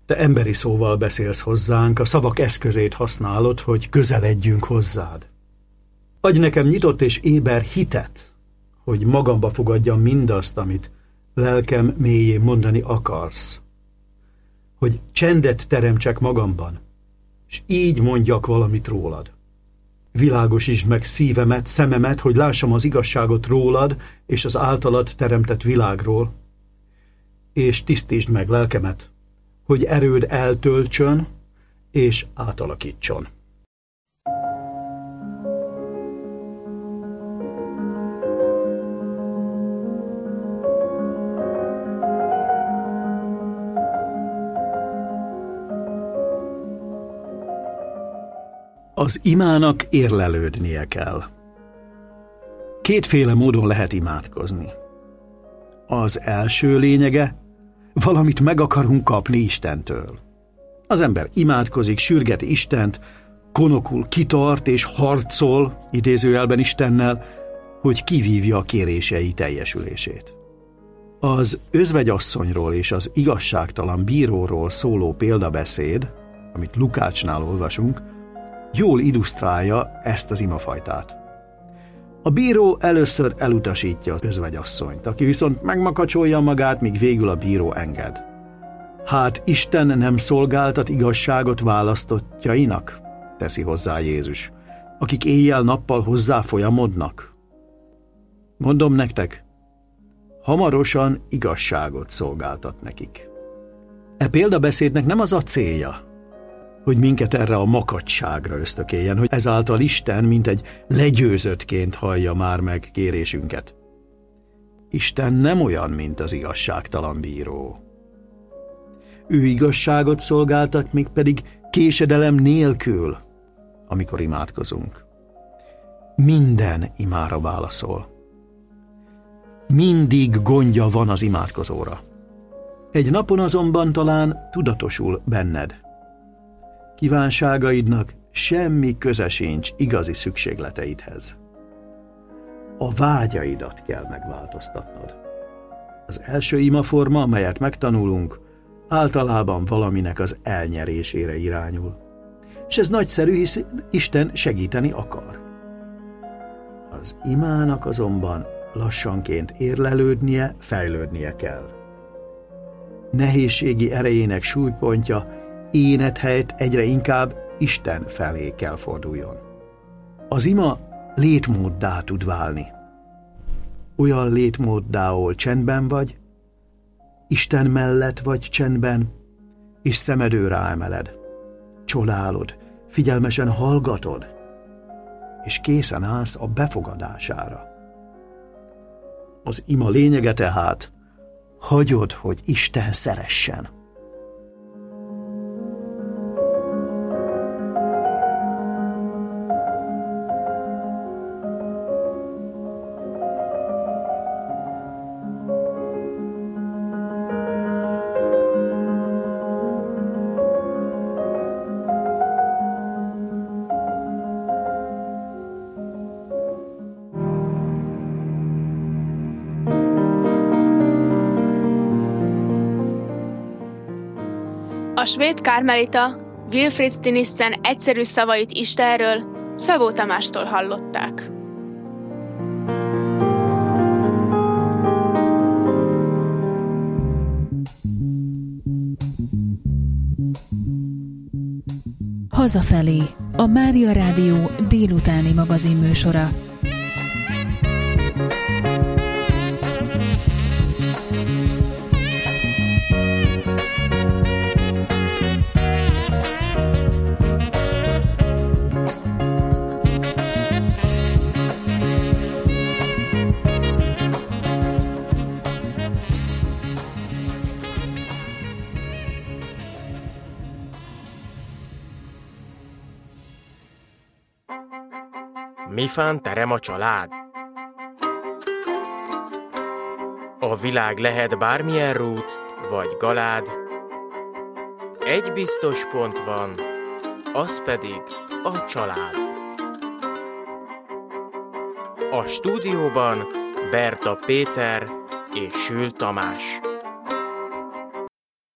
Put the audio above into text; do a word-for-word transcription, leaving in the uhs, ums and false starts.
Te emberi szóval beszélsz hozzánk, a szavak eszközét használod, hogy közeledjünk hozzád. Adj nekem nyitott és éber hitet, hogy magamba fogadjam mindazt, amit lelkem mélyén mondani akarsz. Hogy csendet teremtsek magamban, és így mondjak valamit rólad. Világosítsd meg szívemet, szememet, hogy lássam az igazságot rólad és az általad teremtett világról, és tisztítsd meg lelkemet, hogy erőd eltöltsön és átalakítson. Az imának érlelődnie kell. Kétféle módon lehet imádkozni. Az első lényege, valamit meg akarunk kapni Istentől. Az ember imádkozik, sürgeti Istent, konokul kitart és harcol, idézőjelben Istennel, hogy kivívja a kérései teljesülését. Az özvegyasszonyról és az igazságtalan bíróról szóló példabeszéd, amit Lukácsnál olvasunk, jól illusztrálja ezt az imafajtát. A bíró először elutasítja az özvegyasszonyt, aki viszont megmakacsolja magát, míg végül a bíró enged. Hát Isten nem szolgáltat igazságot választottjainak? Teszi hozzá Jézus, akik éjjel-nappal hozzá folyamodnak. Mondom nektek, hamarosan igazságot szolgáltat nekik. E példabeszédnek nem az a célja, hogy minket erre a makacságra ösztökéljen, hogy ezáltal Isten mint egy legyőzöttként hallja már meg kérésünket. Isten nem olyan, mint az igazságtalan bíró. Ő igazságot szolgáltat, még pedig késedelem nélkül, amikor imádkozunk. Minden imára válaszol. Mindig gondja van az imádkozóra. Egy napon azonban talán tudatosul benned. Kívánságaidnak semmi köze sincs igazi szükségleteidhez. A vágyaidat kell megváltoztatnod. Az első imaforma, amelyet megtanulunk, általában valaminek az elnyerésére irányul. És ez nagyszerű, hisz Isten segíteni akar. Az imának azonban lassanként érlelődnie, fejlődnie kell. Nehézségi erejének súlypontja énet helyett egyre inkább Isten felé kell forduljon. Az ima létmóddá tud válni. Olyan létmóddá, ahol csendben vagy, Isten mellett vagy csendben, és szemedő ráemeled, csodálod, figyelmesen hallgatod, és készen állsz a befogadására. Az ima lényege tehát, hagyod, hogy Isten szeressen. A svéd kármelita Wilfrid Stinissen egyszerű szavait Istenről Szabó Tamástól hallották. Hazafelé, a Mária Rádió délutáni magazinműsora. Mifán terem a család? A világ lehet bármilyen rút vagy galád. Egy biztos pont van, az pedig a család. A stúdióban Berta Péter és Sül Tamás.